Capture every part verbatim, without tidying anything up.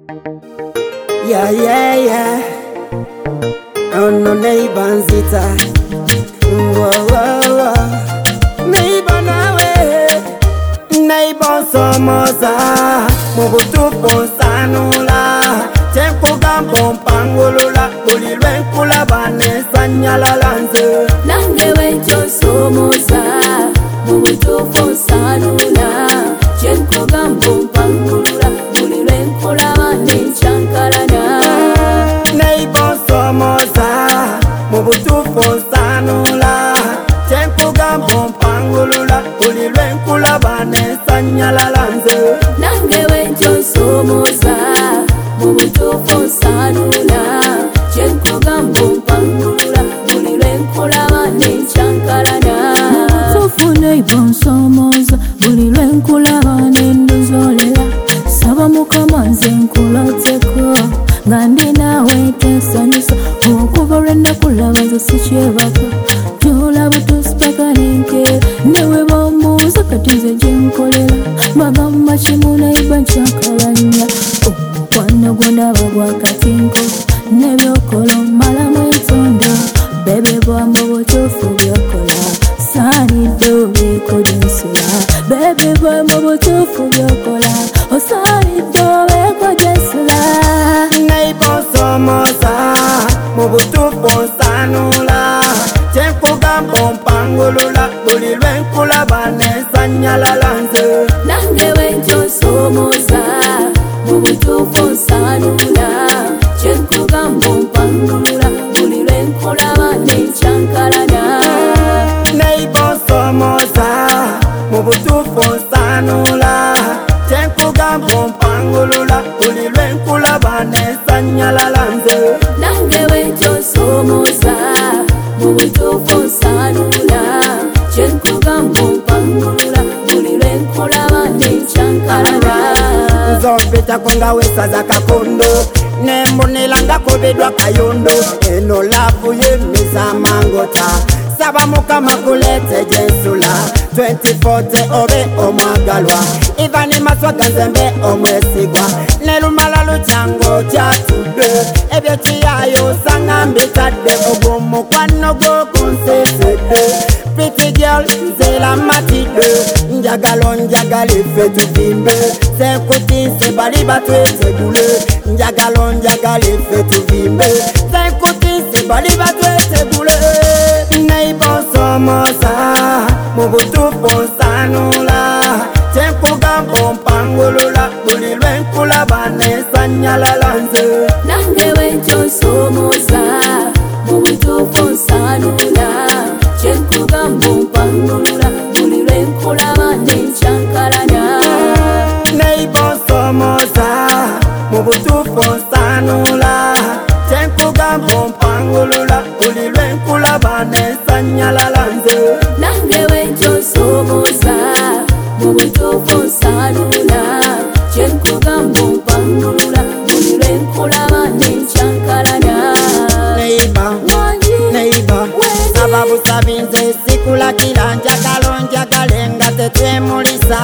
Yeah, yeah, yeah. Oh no, neighbor nzita. Whoa, whoa, whoa. Neighbor nawe, neighbor somoza. Mubutu ponsanula. Tempo gambo mpangulula. Ulilwe nkula bane sanyala lanze. Nange wencho somoza. Mubutu ponsanula. Tempo gambo mpangulula. Ulilwe nkula bane chankalana. Neighbor somoza. Mubutu ponsanula. Tempo gambo mpangulula. Ulilwe nkula bane sanyala lanze. Nange wencho somoza. Mubutu ponsanula. Tempo gambo mpangulula. Ulilwe nkula bane chankalana. Mubutu neighbor somoza. Ulilwe nkula bane nduzolela. Saba mukama nze nkulateko. Ngandi nawe tesanyusa. Okuva lwenda kulaba nze sikyebaka. Jola butuspaka nenke. Newe bambuuza kati nze gyenkolera. Bagamba kimu neighbor nchakalanya. Omukwano gwo ndaba gwa katinko. Nebyokola malamu entondo. Bebe bwambo butuufu byokola. Saanidde obeeko gyensula. Bebe bwambo butuufu byokola. Osaanidde obeeko gyensula. Neighbor somoza. Mubutu ponsanula. Tempo gambo mpangulula. Ulilwe nkula bane sanyala lanze. Nange wencho somoza. Mubutu ponsanula. Tempo gambo mpangulula. Ulilwe nkula bane chankalana. Neighbor somoza. Mubutu ponsanula. Tempo gambo mpangulula. Ulilwe nkula bane sanyala lanze. Nange wencho somoza. Mubutu ponsanula. Tempo gambo mpangulula. Ulilwe nkula bane chankalana. Nzopeta konga wesaza kakondo. Nembonelanga kobedwa kayondo. Eno lavu yemeza mangota. Saba mukama kulete jensula. twenty forty obe omwagalwa. Ivani maswaga nzembe omwesigwa. Nelumala luchango chatude. Ebyo chiyayo sanga mbitade. Ogo mukwano go kunsesede. Pretty girl nzela matide. Njagalo njagala ife tuvimbe. Senkuti nse bali batwete gule. Njagalo njagala ife tuvimbe. Senkuti nse bali batwete gule. Neighbor somoza. Mubutu ponsanula. Tempo gambo mpangulula. Ulilwe nkula bane sanyala lanze. Nange wencho somoza. Mubutu ponsanula. Tempo gambo mpangulula. Ulilwe nkula bane chankalana. Neighbor somoza. Mubutu ponsanula. Tempo gambo mpangulula. Ulilwe nkula bane sanyala lanze. Nange wencho somoza. Mubutu ponsanula. Tempo gambo mpangulula. Ulilwe nkula bane chankalana. Neighbor, neighbor. Sababu sabinze sikula kila njagalo njagale nga tetwemulisa.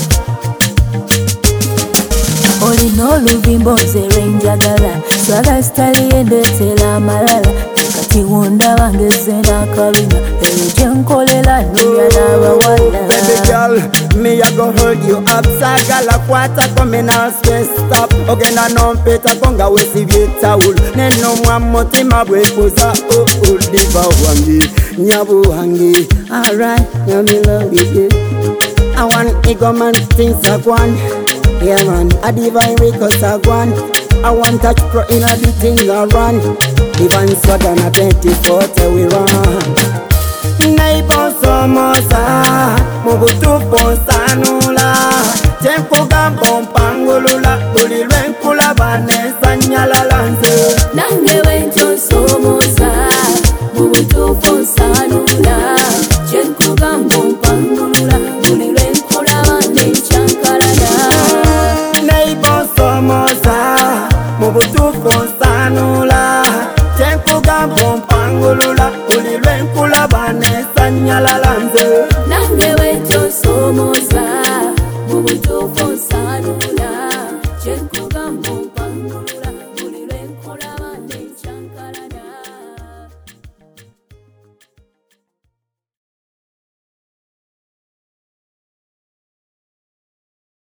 Olina oluvimba ozerwe njagala. Swaga sitali yendeetera amalala. Kati wundaba ngeze n'akabina. Eyo gye nkolera nnuya n'abawala. Baby girl, me a go hold you up. Sagala kwata communal space stop. Ogenda nompeta konga wesibye tawul. Neno mwa mutima bwekuza oh oh diva wangi. Nyabu wangi. Alright, nyamilongi. I want ego man things are gone. Yeah man, a divine records are gone. I want touch pro in a the thing I run. Divine swagger na twenty forty we run. Neighbor somoza. Mubutu ponsanula. Tempo gambo mpangulula. Ulilwe nkula bane sanyala lanze. Nange wencho somoza. Mubutu ponsanula. Tempo gambo mpangulula. Ulilwe nkula bane chankalana. Neighbor somoza. Mubutu ponsanula.